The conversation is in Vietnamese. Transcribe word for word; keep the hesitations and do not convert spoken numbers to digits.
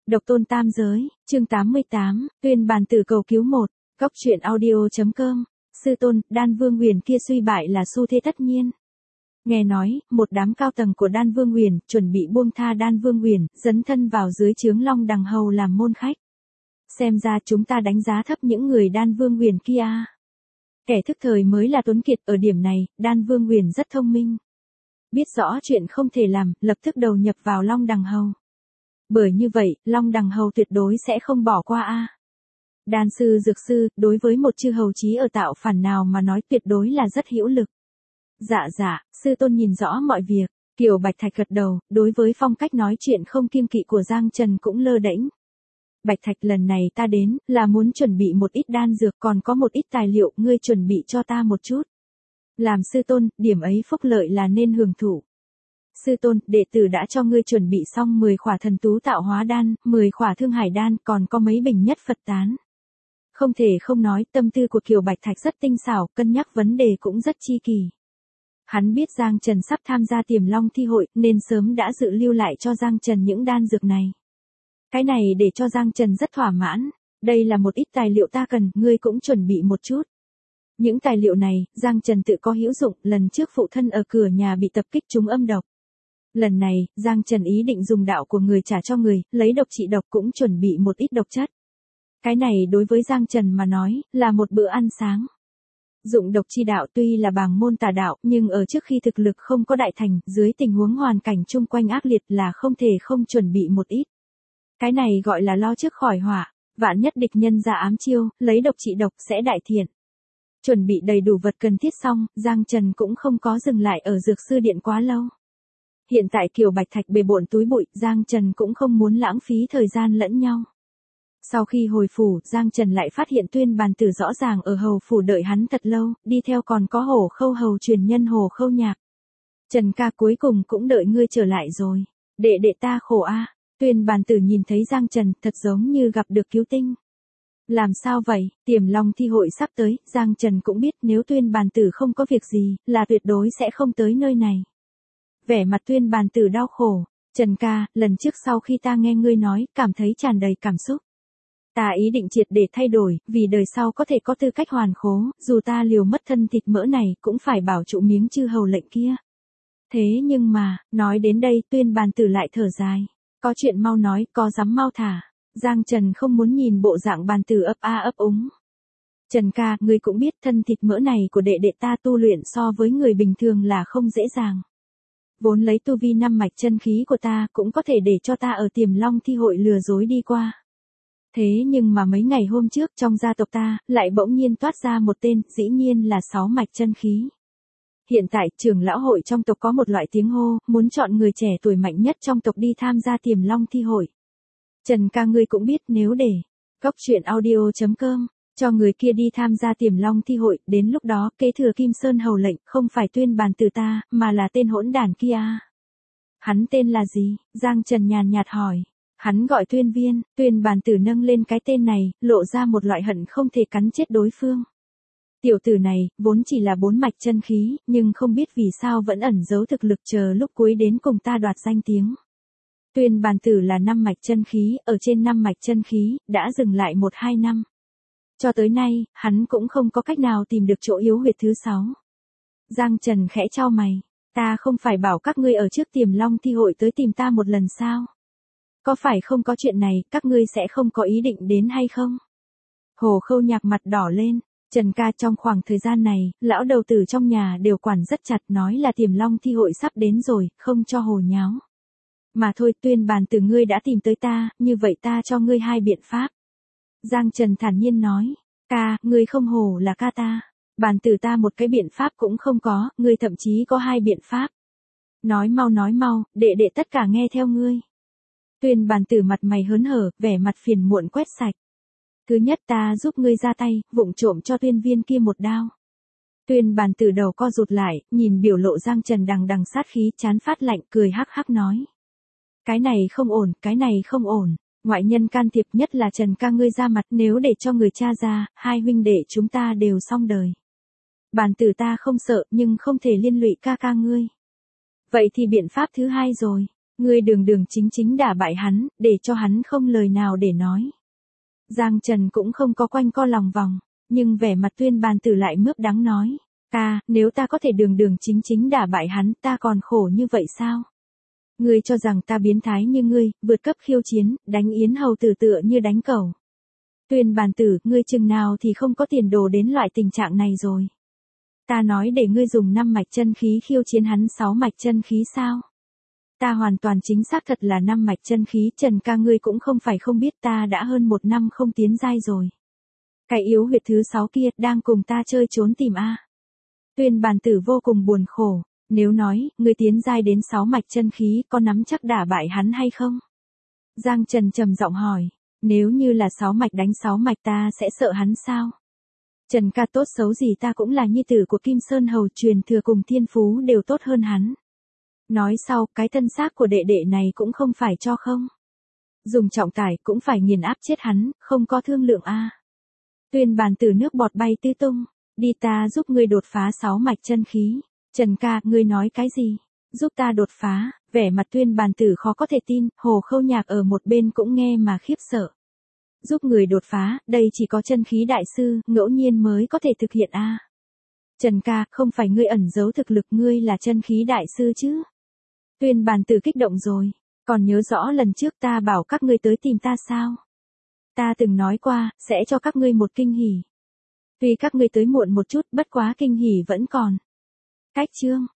Độc tôn tam giới, chương tám mươi tám, tuyên bàn tử cầu cứu một, góc truyện audio.com, sư tôn, Đan Vương Huyền kia suy bại là xu thế tất nhiên. Nghe nói, một đám cao tầng của Đan Vương Huyền chuẩn bị buông tha Đan Vương Huyền, dấn thân vào dưới trướng Long Đằng Hầu làm môn khách. Xem ra chúng ta đánh giá thấp những người Đan Vương Huyền kia. Kẻ thức thời mới là tuấn kiệt, ở điểm này, Đan Vương Huyền rất thông minh. Biết rõ chuyện không thể làm, lập tức đầu nhập vào Long Đằng Hầu. Bởi như vậy, Long Đằng Hầu tuyệt đối sẽ không bỏ qua a. Đan sư dược sư, đối với một chư hầu chí ở tạo phản nào mà nói tuyệt đối là rất hữu lực. Dạ dạ, sư tôn nhìn rõ mọi việc. Kiều Bạch Thạch gật đầu, đối với phong cách nói chuyện không kiêng kỵ của Giang Trần cũng lơ đễnh. Bạch Thạch, lần này ta đến, là muốn chuẩn bị một ít đan dược, còn có một ít tài liệu, ngươi chuẩn bị cho ta một chút. Làm sư tôn, điểm ấy phúc lợi là nên hưởng thụ. Sư tôn, đệ tử đã cho ngươi chuẩn bị xong mười khỏa thần tú tạo hóa đan, mười khỏa thương hải đan, còn có mấy bình nhất Phật tán. Không thể không nói, tâm tư của Kiều Bạch Thạch rất tinh xảo, cân nhắc vấn đề cũng rất chi kỳ. Hắn biết Giang Trần sắp tham gia Tiềm Long thi hội, nên sớm đã dự lưu lại cho Giang Trần những đan dược này. Cái này để cho Giang Trần rất thỏa mãn. Đây là một ít tài liệu ta cần, ngươi cũng chuẩn bị một chút. Những tài liệu này, Giang Trần tự có hữu dụng, lần trước phụ thân ở cửa nhà bị tập kích trúng âm độc. Lần này, Giang Trần ý định dùng đạo của người trả cho người, lấy độc trị độc, cũng chuẩn bị một ít độc chất. Cái này đối với Giang Trần mà nói, là một bữa ăn sáng. Dụng độc chi đạo tuy là bàng môn tà đạo, nhưng ở trước khi thực lực không có đại thành, dưới tình huống hoàn cảnh chung quanh ác liệt là không thể không chuẩn bị một ít. Cái này gọi là lo trước khỏi họa, vạn nhất địch nhân ra ám chiêu, lấy độc trị độc sẽ đại thiện. Chuẩn bị đầy đủ vật cần thiết xong, Giang Trần cũng không có dừng lại ở dược sư điện quá lâu. Hiện tại Kiều Bạch Thạch bề bộn túi bụi, Giang Trần cũng không muốn lãng phí thời gian lẫn nhau. Sau khi hồi phủ, Giang Trần lại phát hiện Tuyên Bàn Tử rõ ràng ở hầu phủ đợi hắn thật lâu, đi theo còn có Hổ Khâu hầu truyền nhân Hồ Khâu Nhạc. Trần ca, cuối cùng cũng đợi ngươi trở lại rồi. Đệ đệ ta khổ a. Tuyên Bàn Tử nhìn thấy Giang Trần, thật giống như gặp được cứu tinh. Làm sao vậy, Tiềm Long thi hội sắp tới, Giang Trần cũng biết nếu Tuyên Bàn Tử không có việc gì, là tuyệt đối sẽ không tới nơi này. Vẻ mặt Tuyên Bàn Tử đau khổ. Trần ca, lần trước sau khi ta nghe ngươi nói, cảm thấy tràn đầy cảm xúc. Ta ý định triệt để thay đổi, vì đời sau có thể có tư cách hoàn khố, dù ta liều mất thân thịt mỡ này, cũng phải bảo trụ miếng chư hầu lệnh kia. Thế nhưng mà, nói đến đây, Tuyên Bàn Tử lại thở dài. Có chuyện mau nói, có dám mau thả. Giang Trần không muốn nhìn bộ dạng Bàn Tử ấp a ấp úng. Trần ca, ngươi cũng biết thân thịt mỡ này của đệ đệ ta tu luyện so với người bình thường là không dễ dàng. Vốn lấy tu vi năm mạch chân khí của ta cũng có thể để cho ta ở Tiềm Long thi hội lừa dối đi qua. Thế nhưng mà mấy ngày hôm trước trong gia tộc ta, lại bỗng nhiên toát ra một tên, dĩ nhiên là sáu mạch chân khí. Hiện tại, trưởng lão hội trong tộc có một loại tiếng hô, muốn chọn người trẻ tuổi mạnh nhất trong tộc đi tham gia Tiềm Long thi hội. Trần ca, ngươi cũng biết nếu để, góc truyện audio.com, cho người kia đi tham gia Tiềm Long thi hội, đến lúc đó, kế thừa Kim Sơn hầu lệnh, không phải Tuyên Bàn Tử ta, mà là tên hỗn đản kia. Hắn tên là gì? Giang Trần nhàn nhạt hỏi. Hắn gọi Tuyên Viên. Tuyên Bàn Tử nâng lên cái tên này, lộ ra một loại hận không thể cắn chết đối phương. Tiểu tử này, vốn chỉ là bốn mạch chân khí, nhưng không biết vì sao vẫn ẩn giấu thực lực, chờ lúc cuối đến cùng ta đoạt danh tiếng. Tuyên Bàn Tử là năm mạch chân khí, ở trên năm mạch chân khí, đã dừng lại một hai năm. Cho tới nay, hắn cũng không có cách nào tìm được chỗ yếu huyệt thứ sáu. Giang Trần khẽ chau mày. Ta không phải bảo các ngươi ở trước Tiềm Long thi hội tới tìm ta một lần sao? Có phải không có chuyện này, các ngươi sẽ không có ý định đến hay không? Hồ Khâu Nhạc mặt đỏ lên. Trần ca, trong khoảng thời gian này, lão đầu tử trong nhà đều quản rất chặt, nói là Tiềm Long thi hội sắp đến rồi, không cho hồ nháo. Mà thôi, Tuyên Bàn Tử ngươi đã tìm tới ta, như vậy ta cho ngươi hai biện pháp. Giang Trần thản nhiên nói. Ca, ngươi không hồ là ca ta. Bàn Tử ta một cái biện pháp cũng không có, ngươi thậm chí có hai biện pháp. Nói mau nói mau, đệ đệ tất cả nghe theo ngươi. Tuyên Bàn Tử mặt mày hớn hở, vẻ mặt phiền muộn quét sạch. Thứ nhất, ta giúp ngươi ra tay, vụng trộm cho Tuyên Viên kia một đao. Tuyên Bàn Tử đầu co rụt lại, nhìn biểu lộ Giang Trần đằng đằng sát khí, chán phát lạnh, cười hắc hắc nói. Cái này không ổn, cái này không ổn. Ngoại nhân can thiệp, nhất là Trần ca ngươi ra mặt, nếu để cho người cha ra, hai huynh đệ chúng ta đều xong đời. Bàn Tử ta không sợ, nhưng không thể liên lụy ca ca ngươi. Vậy thì biện pháp thứ hai rồi. Ngươi đường đường chính chính đả bại hắn, để cho hắn không lời nào để nói. Giang Trần cũng không có quanh co lòng vòng, nhưng vẻ mặt Tuyên Bàn Tử lại mướp đắng nói. Ta, nếu ta có thể đường đường chính chính đả bại hắn, ta còn khổ như vậy sao? Ngươi cho rằng ta biến thái như ngươi, vượt cấp khiêu chiến, đánh yến hầu tử tựa như đánh cẩu. Tuyên Bàn Tử, ngươi chừng nào thì không có tiền đồ đến loại tình trạng này rồi. Ta nói để ngươi dùng năm mạch chân khí khiêu chiến hắn sáu mạch chân khí sao? Ta hoàn toàn chính xác thật là năm mạch chân khí, Trần ca ngươi cũng không phải không biết ta đã hơn một năm không tiến giai rồi. Cái yếu huyệt thứ sáu kia đang cùng ta chơi trốn tìm a. Tuyên Bàn Tử vô cùng buồn khổ, nếu nói, ngươi tiến giai đến sáu mạch chân khí, có nắm chắc đả bại hắn hay không? Giang Trần trầm giọng hỏi, nếu như là sáu mạch đánh sáu mạch ta sẽ sợ hắn sao? Trần ca tốt xấu gì ta cũng là nhi tử của Kim Sơn Hầu, truyền thừa cùng thiên phú đều tốt hơn hắn. Nói sau, cái thân xác của đệ đệ này cũng không phải cho không. Dùng trọng tải cũng phải nghiền áp chết hắn, không có thương lượng a. Tuyên Bàn Tử nước bọt bay tứ tung, đi ta giúp ngươi đột phá sáu mạch chân khí. Trần ca, ngươi nói cái gì? Giúp ta đột phá, vẻ mặt Tuyên Bàn Tử khó có thể tin, Hồ Khâu Nhạc ở một bên cũng nghe mà khiếp sợ. Giúp người đột phá, đây chỉ có chân khí đại sư, ngẫu nhiên mới có thể thực hiện a. Trần ca, không phải ngươi ẩn giấu thực lực, ngươi là chân khí đại sư chứ? Tuyên Bàn Tử kích động rồi, còn nhớ rõ lần trước ta bảo các ngươi tới tìm ta sao? Ta từng nói qua, sẽ cho các ngươi một kinh hỉ. Tuy các ngươi tới muộn một chút, bất quá kinh hỉ vẫn còn. Cách chương